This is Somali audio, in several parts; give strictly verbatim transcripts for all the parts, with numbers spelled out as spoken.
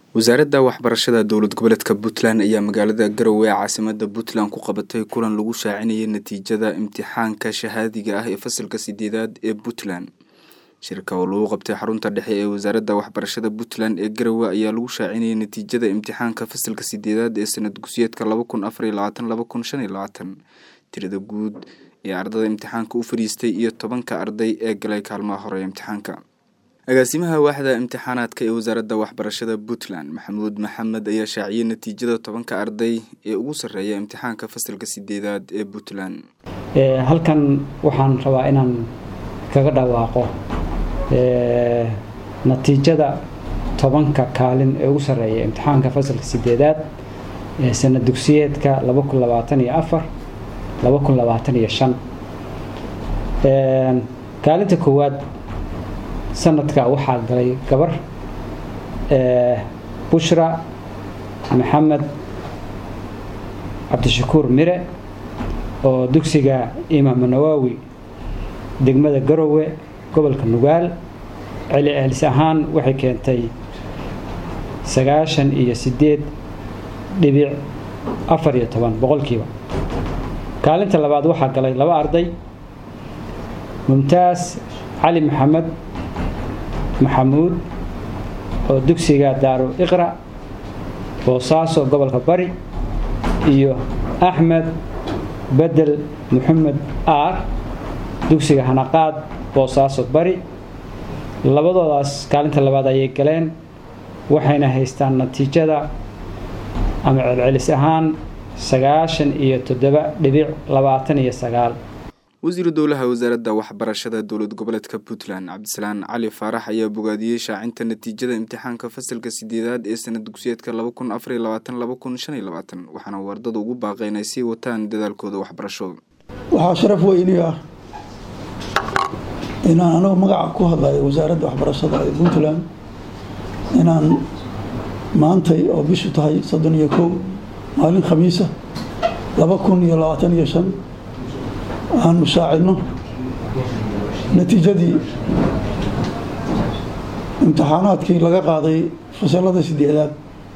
wasaaradda waxbarashada dowlad goboleedka Puntland ayaa magaalada Garowe caasimadda Puntland ku qabatay kulan lagu shaacinayay natiijada imtixaanka shahaadiga ah ee fasalka sideedaad ee Puntland. shirka oo lagu qabtay xarunta dhexe ee wasaaradda waxbarashada Puntland ee Garowe ayaa lagu shaacinayay natiijada imtixaanka fasalka sideedaad ee sanad dugsiyeedka laba kun afar iyo labaatan laba kun shan iyo labaatan. tirada guud ee ardayda imtixaanka u fariistay iyo tobanka arday ee galay kaalmaha hore ee imtixaanka. agaasimaha waaxda imtixaanaadka ee wasaaradda waxbarashada Puntland Maxamuud Maxamed ayaa shaaciyay natiijada tobanka arday ee ugu sareeya imtixaanka fasalka sideedaad ee Puntland. ee halkan waxaan rabaa inaan kaga dhawaaqo ee natiijada tobanka kaalin ee ugu sareeya imtixaanka fasalka sideedaad ee sanad dugsiyeedka laba kun labaatan iyo afar laba kun labaatan iyo shan. ee kaalinta koowaad sanadka waxaa galay gabar ee Bushra Maxamed Cabdishakuur Mire oo dugsiga Imaam Nawawi degmada Garowe gobolka Nugaal celcelis ahaan waxay keentay sagaashan iyo sideed dhibic afar iyo toban boqolkiiba. kaalinta labaad waxaa galay laba arday Mumtaaz Ali Maxamed maxamuud oo dugsiga Daaro Iqra Boosaaso gobolka Bari iyo Axmed Bedel Maxamed Aar dugsiga Hanaqaad Boosaaso Bari. labadoodaas kaalinta labaad ayay galeen waxayna haystaan natiijada ama celcelis ahaan sagaashan iyo toddoba dhibic labaatan iyo sagaal. wasiir dowlaha wasaaradda waxbarashada dowlad goboleedka Puntland Cabdisalaan Cali Faarax ayaa bogaadiyay shaacinta natiijada imtixaanka fasalka sideedaad ee sanad dugsiyeedka laba kun afar iyo labaatan laba kun shan iyo labaatan waxaana wardadu ugu baaqay inay sii wataan dadaalkooda waxbarasho. waxaa sharaf weyn ah inaan anagu magaca ku hadlayo wasaaradda waxbarashada ee Puntland inaan maantay oo bishu tahay soddon iyo kow maalin khamiisa laba kun iyo labaatan iyo shan aan musaacino natiijadii imtixaanaadkii laga qaaday fasalada sideedaad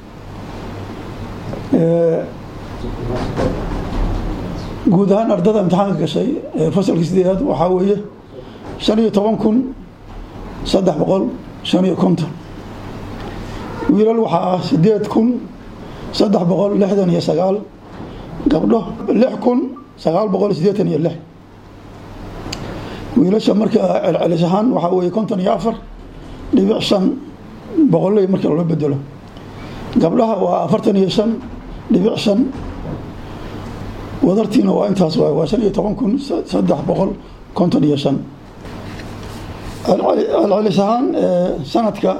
ee guud ahaan ardada imtixaanka gashay ee fasalka sideedaad waxaa weeye shan iyo toban kun saddex boqol shan iyo konton. wiilal waxaa ah sideed kun saddex boqol lixdan iyo sagaal. gabdho lix kun sagaal boqol siddeetan iyo lix. wiilasha marka celcelis ahaan waxaa weeye konton iyo afar dhibic shan boqolley marka loo bedelo. gabdhaha waa afartan iyo shan dhibic shan. wadartiina waa intaas waay waa shan iyo toban kun saddex boqol konton iyo shan. celcelis ahaan sanadka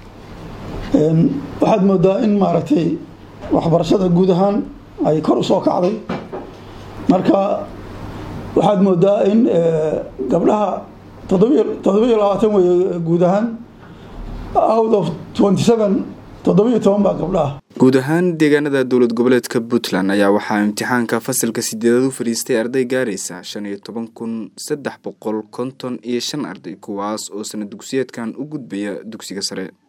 waxaad moodaa in maaragtay waxbarashada guud ahaan ay kor u soo kacday. marka waxaad moodaa in gabdhaha toddobiyo labaatan wey guud ahaan out of twenty-seven toddobiyo toban baa gabdhaha. guud ahaan deegaanada dowlad goboleedka Puntland ayaa waxaa imtixaanka fasalka sideedaad u fariistay arday gaaraysa shan iyo toban kun saddex boqol konton iyo shan arday kuwaas oo sanad dugsiyeedkan u gudbaya dugsiga sare.